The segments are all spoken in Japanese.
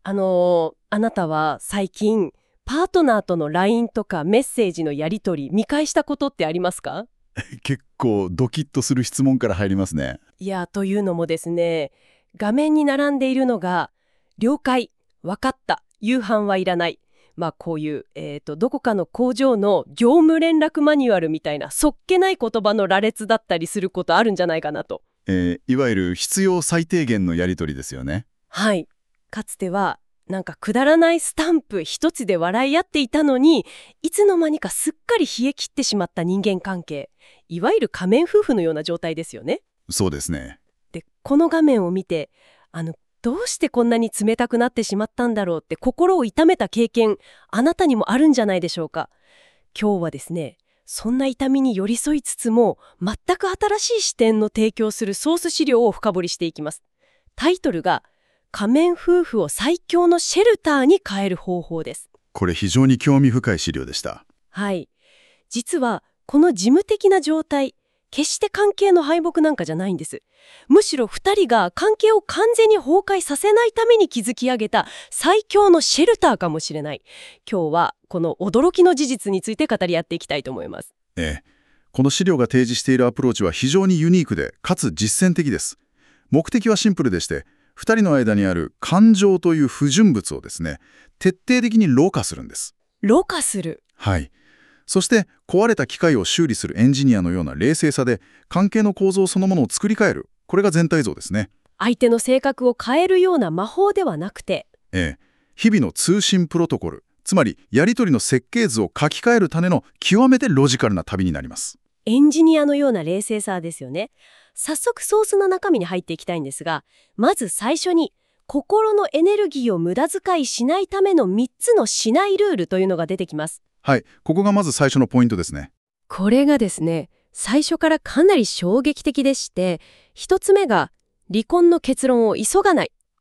あなたは最近、パートナーとの LINE とかメッセージのやり取り見返したことってありますか？ 結構ドキッとする質問から入りますね。 いや、というのもですね、画面に並んでいるのが、了解、わかった、夕飯はいらない。こういう、どこかの工場の業務連絡マニュアルみたいな、そっけない言葉の羅列だったりすることあるんじゃないかなと。 いわゆる必要最低限のやり取りですよね。 はい。かつては、なんかくだらないスタンプ一つで笑い合っていたのに、いつの間にかすっかり冷え切ってしまった人間関係。いわゆる仮面夫婦のような状態ですよね。 そうですね。 で、この画面を見て、どうしてこんなに冷たくなってしまったんだろうって心を痛めた経験、あなたにもあるんじゃないでしょうか。今日はですね、そんな痛みに寄り添いつつも、全く新しい視点の提供するソース資料を深掘りしていきます。タイトルが、仮面夫婦を最強のシェルターに変える方法です。 これ非常に興味深い資料でした。 はい。実は、この事務的な状態、決して関係の敗北なんかじゃないんです。むしろ2人が関係を完全に崩壊させないために築き上げた最強のシェルターかもしれない。今日はこの驚きの事実について語り合っていきたいと思います。 この資料が提示しているアプローチは非常にユニークで、かつ実践的です。目的はシンプルでして、2人の間にある感情という不純物をですね、徹底的にろ過するんです。 ろ過する。 はい。そして壊れた機械を修理するエンジニアのような冷静さで関係の構造そのものを作り変える。これが全体像ですね。 相手の性格を変えるような魔法ではなくて、 日々の通信プロトコル、つまりやり取りの設計図を書き換えるための極めてロジカルな旅になります。 エンジニアのような冷静さですよね。早速ソースの中身に入っていきたいんですが、まず最初に心のエネルギーを無駄遣いしないための3つのしないルールというのが出てきます。 はい、ここがまず最初のポイントですね。 これがですね、最初からかなり衝撃的でして、1つ目が離婚の結論を急がない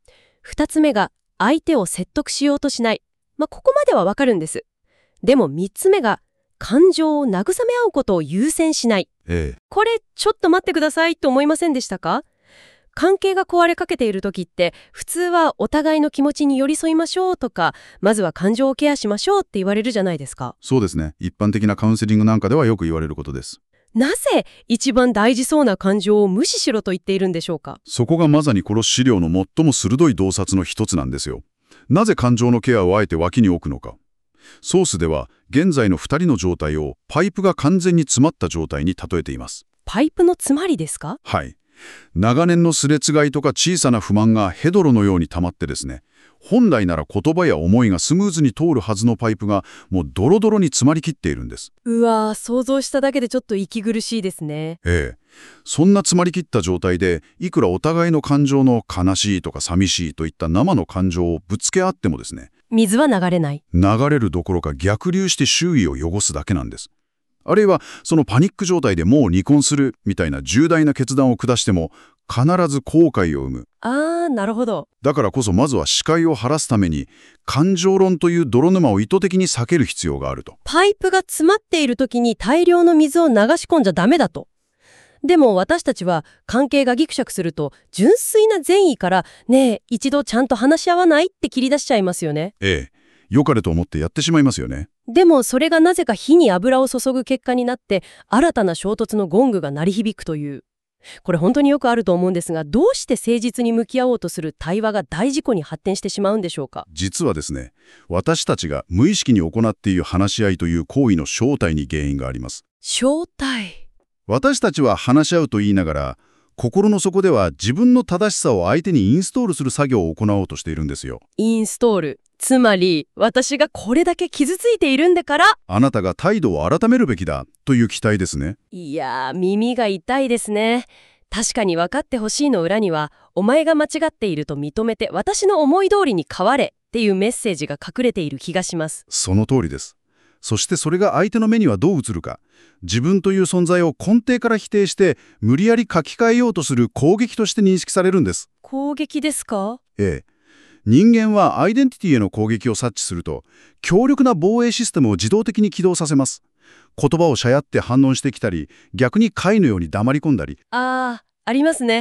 。2つ目が相手を説得しようとしない。ここまではわかるんです。でも3つ目が感情を慰め合うことを優先しない。これちょっと待ってくださいと思いませんでしたか？関係が壊れかけている時って普通はお互いの気持ちに寄り添いましょうとか、まずは感情をケアしましょうって言われるじゃないですか。 そうですね。一般的なカウンセリングなんかではよく言われることです。 なぜ一番大事そうな感情を無視しろと言っているんでしょうか？ そこがまさにこの資料の最も鋭い洞察の一つなんですよ。なぜ感情のケアをあえて脇に置くのか。ソースでは現在の2人の状態をパイプが完全に詰まった状態に例えています。 パイプの詰まりですか？ はい。長年のすれ違いとか小さな不満がヘドロのように溜まってですね、本来なら言葉や思いがスムーズに通るはずのパイプがもうドロドロに詰まりきっているんです。 うわー、想像しただけでちょっと息苦しいですね。 そんな詰まりきった状態でいくらお互いの感情の悲しいとか寂しいといった生の感情をぶつけ合ってもですね、 水は流れない。 流れるどころか逆流して周囲を汚すだけなんです。あるいはそのパニック状態でもう離婚するみたいな重大な決断を下しても必ず後悔を生む。 なるほど。 だからこそまずは視界を晴らすために感情論という泥沼を意図的に避ける必要があると。 パイプが詰まっている時に大量の水を流し込んじゃダメだと。でも私たちは関係がギクシャクすると純粋な善意からねえ一度ちゃんと話し合わないって切り出しちゃいますよね。 良かれと思ってやってしまいますよね。 でもそれがなぜか火に油を注ぐ結果になって新たな衝突のゴングが鳴り響くという。これ本当によくあると思うんですが、どうして誠実に向き合おうとする対話が大事故に発展してしまうんでしょうか？ 実はですね、私たちが無意識に行っている話し合いという行為の正体に原因があります。 正体。 私たちは話し合うと言いながら、心の底では自分の正しさを相手にインストールする作業を行おうとしているんですよ。 インストール。つまり、私がこれだけ傷ついているんだから、 あなたが態度を改めるべきだという期待ですね。 いやー、耳が痛いですね。確かに分かってほしいの裏には、お前が間違っていると認めて私の思い通りに変われっていうメッセージが隠れている気がします。 その通りです。そしてそれが相手の目にはどう映るか。自分という存在を根底から否定して無理やり書き換えようとする攻撃として認識されるんです。 攻撃ですか？ 人間はアイデンティティへの攻撃を察知すると強力な防衛システムを自動的に起動させます。言葉をしゃやって反応してきたり、逆に貝のように黙り込んだり。 ありますね。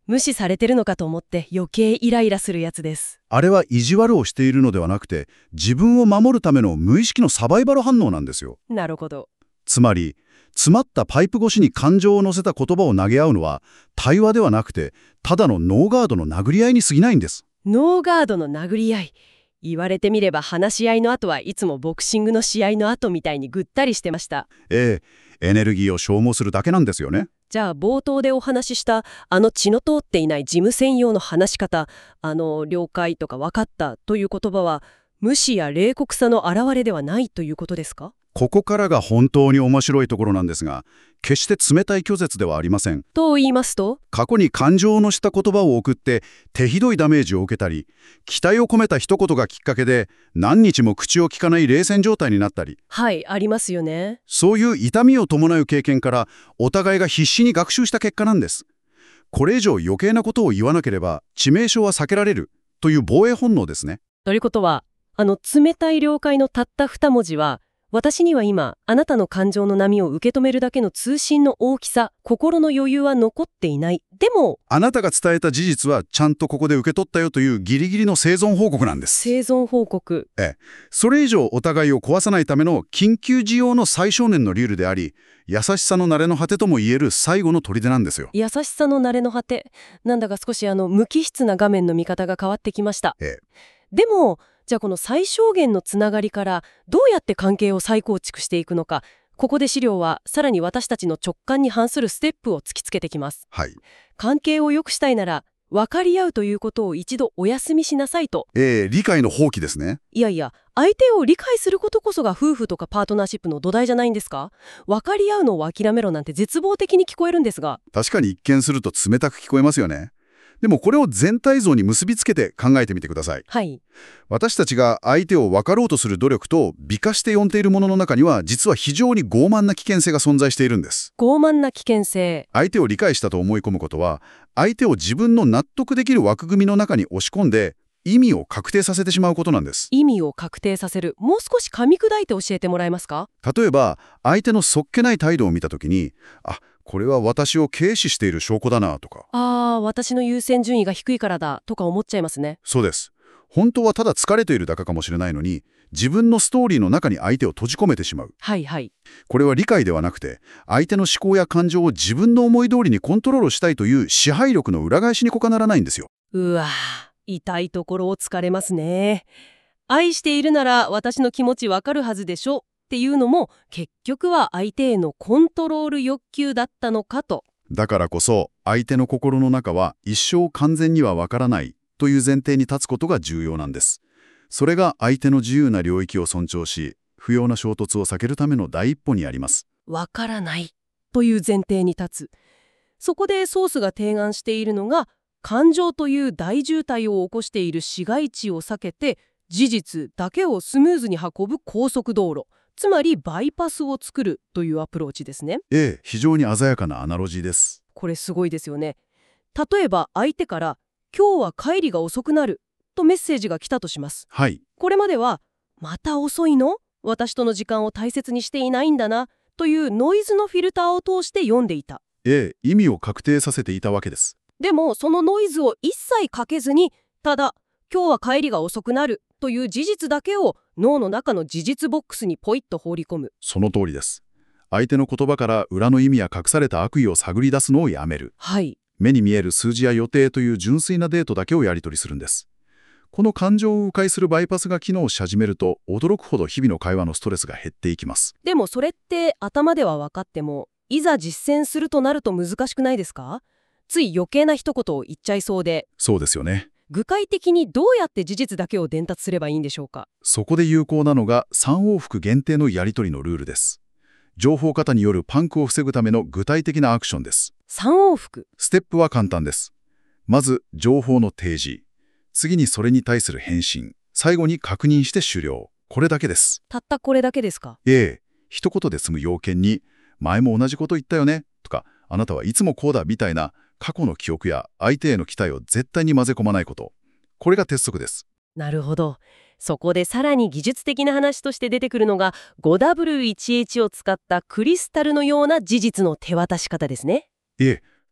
無視されてるのかと思って余計イライラするやつです。 あれは意地悪をしているのではなくて、自分を守るための無意識のサバイバル反応なんですよ。 なるほど。 つまり、詰まったパイプ越しに感情を乗せた言葉を投げ合うのは、対話ではなくて、ただのノーガードの殴り合いに過ぎないんです。 ノーガードの殴り合い。言われてみれば話し合いの後はいつもボクシングの試合の後みたいにぐったりしてました。 エネルギーを消耗するだけなんですよね。 じゃあ冒頭でお話しした血の通っていない事務専用の話し方、了解とか分かったという言葉は無視や冷酷さの表れではないということですか？ ここからが本当に面白いところなんですが、決して冷たい拒絶ではありません。 と言いますと？ 過去に感情を乗せた言葉を送って手ひどいダメージを受けたり、期待を込めた一言がきっかけで何日も口を聞かない冷戦状態になったり、 はい、ありますよね。 そういう痛みを伴う経験からお互いが必死に学習した結果なんです。これ以上余計なことを言わなければ致命傷は避けられるという防衛本能ですね。 ということは、冷たい了解のたった2文字は、私には今、あなたの感情の波を受け止めるだけの通信の大きさ、心の余裕は残っていない。でも、 あなたが伝えた事実はちゃんとここで受け取ったよというギリギリの生存報告なんです。 生存報告。 それ以上お互いを壊さないための緊急時用の最小限のルールであり、優しさの慣れの果てとも言える最後の砦なんですよ。 優しさの慣れの果て。なんだか少し無機質な画面の見方が変わってきました。でも、じゃあこの最小限のつながりからどうやって関係を再構築していくのか、ここで資料はさらに私たちの直感に反するステップを突きつけてきます。関係を良くしたいなら分かり合うということを一度お休みしなさいと。 理解の放棄ですね。 いやいや、相手を理解することこそが夫婦とかパートナーシップの土台じゃないんですか？分かり合うのを諦めろなんて絶望的に聞こえるんですが。 確かに一見すると冷たく聞こえますよね。でもこれを全体像に結びつけて考えてみてください。 はい。 私たちが相手を分かろうとする努力と美化して呼んでいるものの中には、実は非常に傲慢な危険性が存在しているんです。 傲慢な危険性。 相手を理解したと思い込むことは、相手を自分の納得できる枠組みの中に押し込んで意味を確定させてしまうことなんです。 意味を確定させる。もう少し噛み砕いて教えてもらえますか？ 例えば、相手のそっけない態度を見たときに、これは私を軽視している証拠だなとか、 私の優先順位が低いからだとか思っちゃいますね。 そうです。本当はただ疲れているだけかもしれないのに、自分のストーリーの中に相手を閉じ込めてしまう。 はいはい。 これは理解ではなくて、相手の思考や感情を自分の思い通りにコントロールしたいという支配力の裏返しに他ならないんですよ。 うわ、痛いところを突かれますね。愛しているなら私の気持ちわかるはずでしょっていうのも、結局は相手へのコントロール欲求だったのかと。 だからこそ、相手の心の中は一生完全にはわからないという前提に立つことが重要なんです。それが相手の自由な領域を尊重し、不要な衝突を避けるための第一歩にあります。 わからないという前提に立つ。そこでソースが提案しているのが、感情という大渋滞を起こしている市街地を避けて、事実だけをスムーズに運ぶ高速道路。つまりバイパスを作るというアプローチですね。 非常に鮮やかなアナロジーです。 これすごいですよね。例えば相手から今日は帰りが遅くなるとメッセージが来たとします。 はい。 これまではまた遅いの？私との時間を大切にしていないんだなというノイズのフィルターを通して読んでいた。 意味を確定させていたわけです。 でもそのノイズを一切かけずに、ただ今日は帰りが遅くなるという事実だけを脳の中の事実ボックスにポイッと放り込む。 その通りです。相手の言葉から裏の意味や隠された悪意を探り出すのをやめる。 はい。 目に見える数字や予定という純粋なデータだけをやり取りするんです。この感情を迂回するバイパスが機能し始めると、驚くほど日々の会話のストレスが減っていきます。 でもそれって頭では分かっても、いざ実践するとなると難しくないですか？つい余計な一言を言っちゃいそうで。 そうですよね。 具体的にどうやって事実だけを伝達すればいいんでしょうか？ そこで有効なのが3往復限定のやり取りのルールです。情報過多によるパンクを防ぐための具体的なアクションです。 3往復。 ステップは簡単です。まず、情報の提示。次にそれに対する返信。最後に確認して終了。これだけです。 たったこれだけですか？ 一言で済む要件に、前も同じこと言ったよねとか、あなたはいつもこうだみたいな過去の記憶や相手への期待を絶対に混ぜ込まないこと。これが鉄則です。 なるほど。そこでさらに技術的な話として出てくるのが 5W1H を使ったクリスタルのような事実の手渡し方ですね。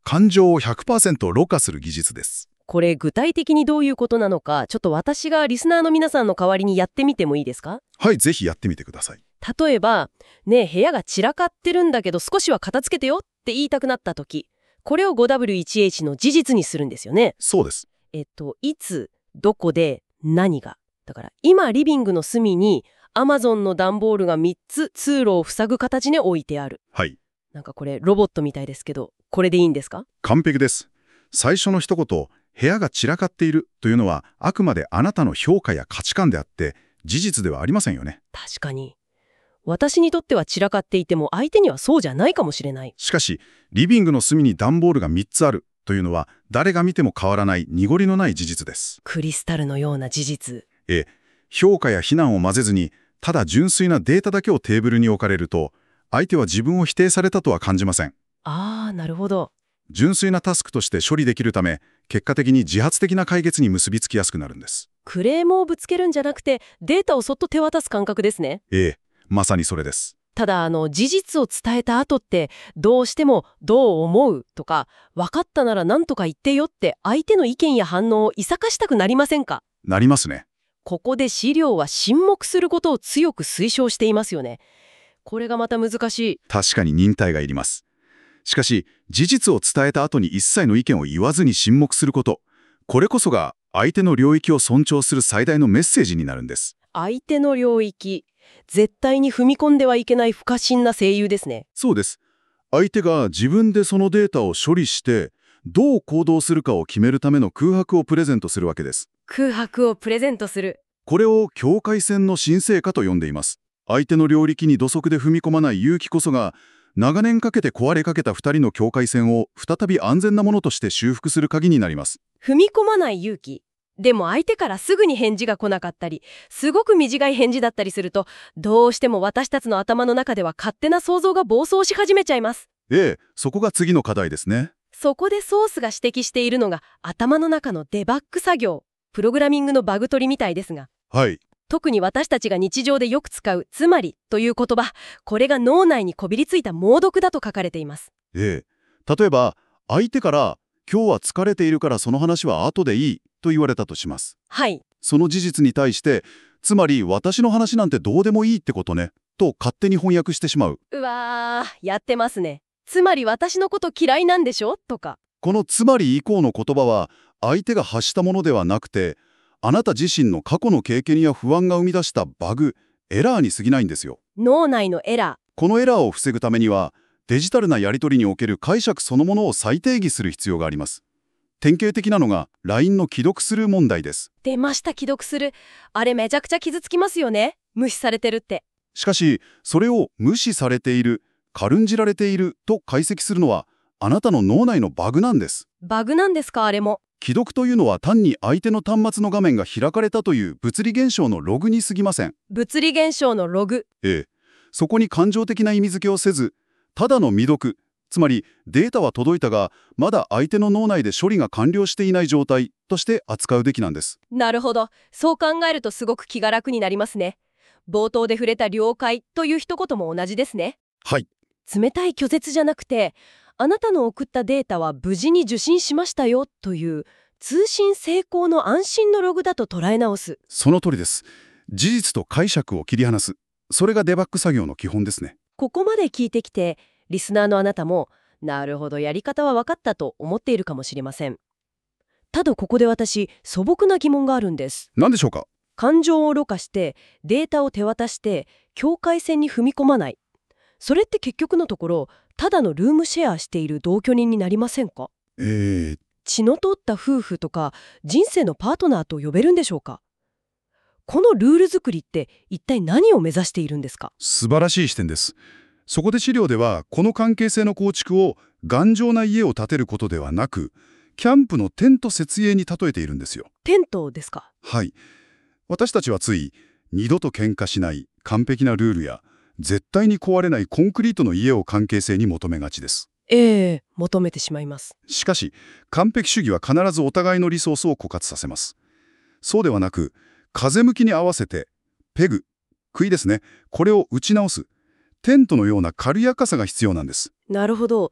感情を 100% ろ過する技術です。 これ具体的にどういうことなのか、ちょっと私がリスナーの皆さんの代わりにやってみてもいいですか？ はい、ぜひやってみてください。 例えば、ねえ部屋が散らかってるんだけど少しは片付けてよって言いたくなった時、これを 5W1H の事実にするんですよね。 そうです。 いつ、どこで、何が。だから今リビングの隅に Amazon の段ボールが3つ通路を塞ぐ形に置いてある。 はい。 なんかこれロボットみたいですけど、これでいいんですか？ 完璧です。最初の一言、部屋が散らかっているというのはあくまであなたの評価や価値観であって事実ではありませんよね。 確かに。私にとっては散らかっていても相手にはそうじゃないかもしれない。 しかし、リビングの隅に段ボールが3つあるというのは誰が見ても変わらない濁りのない事実です。 クリスタルのような事実。 評価や非難を混ぜずにただ純粋なデータだけをテーブルに置かれると相手は自分を否定されたとは感じません。 なるほど。 純粋なタスクとして処理できるため結果的に自発的な解決に結びつきやすくなるんです。 クレームをぶつけるんじゃなくてデータをそっと手渡す感覚ですね。 まさにそれです。 ただ事実を伝えた後ってどうしてもどう思うとか分かったなら何とか言ってよって相手の意見や反応をいさかしたくなりませんか？ なりますね。 ここで資料は沈黙することを強く推奨していますよね。これがまた難しい。 確かに忍耐がいります。しかし事実を伝えた後に一切の意見を言わずに沈黙すること、これこそが相手の領域を尊重する最大のメッセージになるんです。 相手の領域、絶対に踏み込んではいけない不可侵な声優ですね。 そうです。相手が自分でそのデータを処理してどう行動するかを決めるための空白をプレゼントするわけです。 空白をプレゼントする。 これを境界線の神聖化と呼んでいます。相手の領域に土足で踏み込まない勇気こそが長年かけて壊れかけた2人の境界線を再び安全なものとして修復する鍵になります。 踏み込まない勇気。でも相手からすぐに返事が来なかったり、すごく短い返事だったりすると、どうしても私たちの頭の中では勝手な想像が暴走し始めちゃいます。 そこが次の課題ですね。 そこでソースが指摘しているのが頭の中のデバッグ作業、プログラミングのバグ取りみたいですが。 はい。 特に私たちが日常でよく使うつまりという言葉、これが脳内にこびりついた猛毒だと書かれています。 例えば相手から今日は疲れているからその話は後でいいと言われたとします。 はい。 その事実に対してつまり私の話なんてどうでもいいってことねと勝手に翻訳してしまう。 うわー、やってますね。つまり私のこと嫌いなんでしょとか。 このつまり以降の言葉は相手が発したものではなくてあなた自身の過去の経験や不安が生み出したバグ、エラーに過ぎないんですよ。 脳内のエラー。 このエラーを防ぐためにはデジタルなやり取りにおける解釈そのものを再定義する必要があります。典型的なのが LINE の既読スルー問題です。 出ました、既読する。あれめちゃくちゃ傷つきますよね。無視されてるって。 しかしそれを無視されている、軽んじられていると解析するのはあなたの脳内のバグなんです。 バグなんですか？あれも。 既読というのは単に相手の端末の画面が開かれたという物理現象のログに過ぎません。 物理現象のログ。 そこに感情的な意味付けをせず、ただの未読、つまりデータは届いたがまだ相手の脳内で処理が完了していない状態として扱うべきなんです。 なるほど。そう考えるとすごく気が楽になりますね。冒頭で触れた了解という一言も同じですね。 はい。 冷たい拒絶じゃなくて、あなたの送ったデータは無事に受信しましたよという通信成功の安心のログだと捉え直す。 その通りです。事実と解釈を切り離す。それがデバッグ作業の基本ですね。 ここまで聞いてきて、リスナーのあなたも、なるほど、やり方は分かったと思っているかもしれません。ただここで私、素朴な疑問があるんです。 何でしょうか？ 感情をろ過して、データを手渡して、境界線に踏み込まない。それって結局のところ、ただのルームシェアしている同居人になりませんか？血の通った夫婦とか、人生のパートナーと呼べるんでしょうか？このルール作りって一体何を目指しているんですか？ 素晴らしい視点です。そこで資料ではこの関係性の構築を頑丈な家を建てることではなくキャンプのテント設営に例えているんですよ。 テントですか？ はい。私たちはつい二度と喧嘩しない完璧なルールや絶対に壊れないコンクリートの家を関係性に求めがちです。 求めてしまいます。 しかし完璧主義は必ずお互いのリソースを枯渇させます。そうではなく風向きに合わせてペグ、杭ですね、これを打ち直すテントのような軽やかさが必要なんです。 なるほど。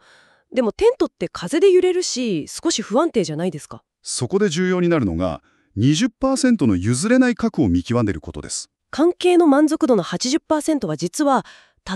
でもテントって風で揺れるし、少し不安定じゃないですか。 そこで重要になるのが、20% の譲れない核を見極めることです。 関係の満足度の 80% は実は、たった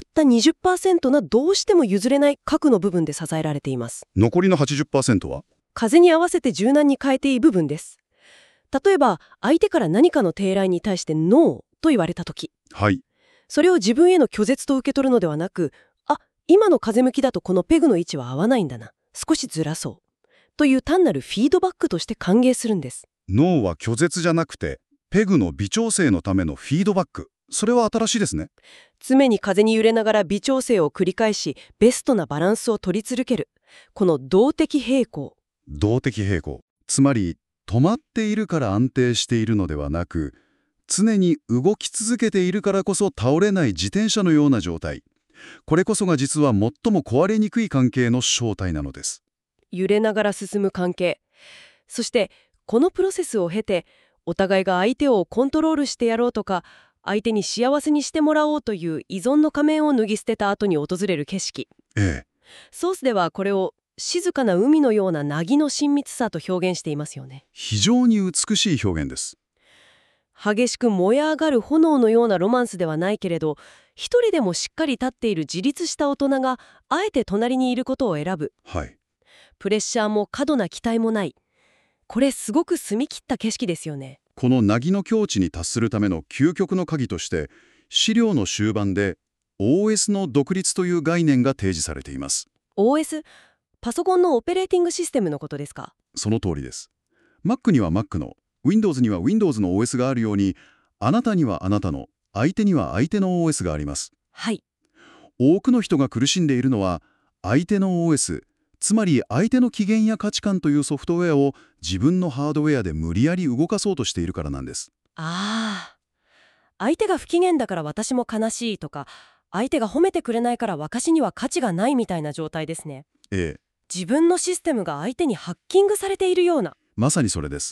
20% などうしても譲れない核の部分で支えられています。 残りの 80% は？ 風に合わせて柔軟に変えていい部分です。例えば、相手から何かの提案に対してノーと言われたとき、 はい。 それを自分への拒絶と受け取るのではなく、あ、今の風向きだとこのペグの位置は合わないんだな。少しずらそう。という単なるフィードバックとして歓迎するんです。 ノーは拒絶じゃなくて、ペグの微調整のためのフィードバック。それは新しいですね。 常に風に揺れながら微調整を繰り返し、ベストなバランスを取り続ける。この動的平衡。 動的平衡。つまり、止まっているから安定しているのではなく、常に動き続けているからこそ倒れない自転車のような状態。これこそが実は最も壊れにくい関係の正体なのです。 揺れながら進む関係。そして、このプロセスを経て、お互いが相手をコントロールしてやろうとか、相手に幸せにしてもらおうという依存の仮面を脱ぎ捨てた後に訪れる景色。ソースではこれを静かな海のような凪の親密さと表現していますよね。 非常に美しい表現です。 激しく燃え上がる炎のようなロマンスではないけれど、一人でもしっかり立っている自立した大人があえて隣にいることを選ぶ。 はい。 プレッシャーも過度な期待もない。これすごく澄み切った景色ですよね。 この凪の境地に達するための究極の鍵として、資料の終盤で OS の独立という概念が提示されています。 OS？ パソコンのオペレーティングシステムのことですか？ その通りです。Mac には Mac の、Windows には Windows の OS があるように、あなたにはあなたの、相手には相手の OS があります。 はい。 多くの人が苦しんでいるのは、相手の OS、つまり相手の機嫌や価値観というソフトウェアを自分のハードウェアで無理やり動かそうとしているからなんです。 ああ。相手が不機嫌だから私も悲しいとか、相手が褒めてくれないから私には価値がないみたいな状態ですね。 ええ。 自分のシステムが相手にハッキングされているような。 まさにそれです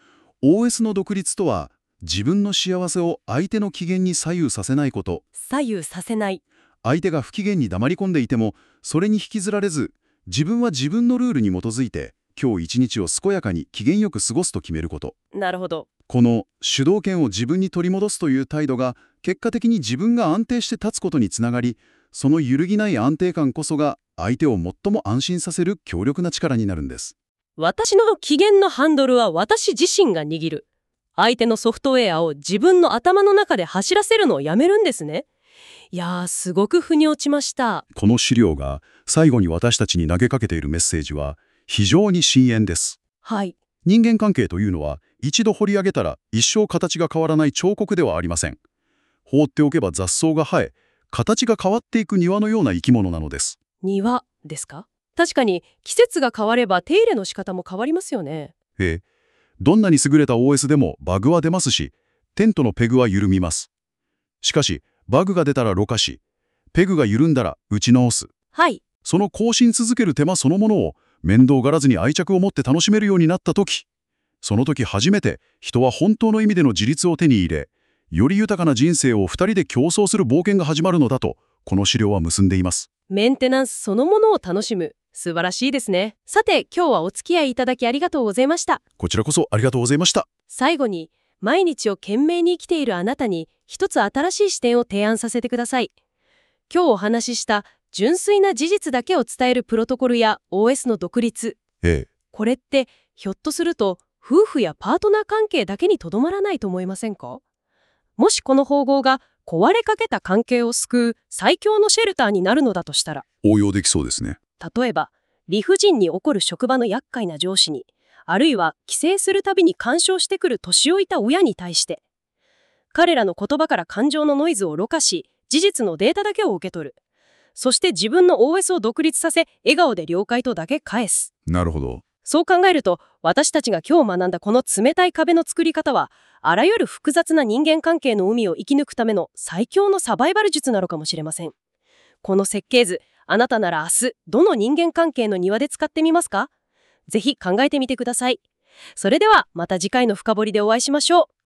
。OS の独立とは、自分の幸せを相手の機嫌に左右させないこと。 左右させない。 相手が不機嫌に黙り込んでいても、それに引きずられず、自分は自分のルールに基づいて、今日一日を健やかに機嫌よく過ごすと決めること。 なるほど。 この主導権を自分に取り戻すという態度が、結果的に自分が安定して立つことにつながり、その揺るぎない安定感こそが、相手を最も安心させる強力な力になるんです。 私の機嫌のハンドルは私自身が握る。相手のソフトウェアを自分の頭の中で走らせるのをやめるんですね。いやー、すごく腑に落ちました。 この資料が最後に私たちに投げかけているメッセージは非常に深遠です。 はい。 人間関係というのは一度掘り上げたら一生形が変わらない彫刻ではありません。放っておけば雑草が生え、形が変わっていく庭のような生き物なのです。 庭ですか？確かに季節が変われば手入れの仕方も変わりますよね。 ええ。どんなに優れた OS でもバグは出ますし、テントのペグは緩みます。しかし、バグが出たらろ過し、ペグが緩んだら打ち直す。 はい。 その更新続ける手間そのものを面倒がらずに愛着を持って楽しめるようになったとき、その時初めて人は本当の意味での自立を手に入れ、より豊かな人生を二人で競争する冒険が始まるのだと、この資料は結んでいます。 メンテナンスそのものを楽しむ。素晴らしいですね。さて、今日はお付き合いいただきありがとうございました。 こちらこそありがとうございました。 最後に、毎日を懸命に生きているあなたに一つ新しい視点を提案させてください。今日お話しした純粋な事実だけを伝えるプロトコルや OS の独立。これってひょっとすると夫婦やパートナー関係だけにとどまらないと思いませんか？もしこの方法が壊れかけた関係を救う最強のシェルターになるのだとしたら、 応用できそうですね。 例えば理不尽に起こる職場の厄介な上司に、あるいは帰省するたびに干渉してくる年老いた親に対して、彼らの言葉から感情のノイズをろ過し、事実のデータだけを受け取る。そして自分の OS を独立させ、笑顔で了解とだけ返す。 なるほど。 そう考えると、私たちが今日学んだこの冷たい壁の作り方は、あらゆる複雑な人間関係の海を生き抜くための最強のサバイバル術なのかもしれません。この設計図、あなたなら明日、どの人間関係の庭で使ってみますか？ぜひ考えてみてください。それではまた次回の深掘りでお会いしましょう。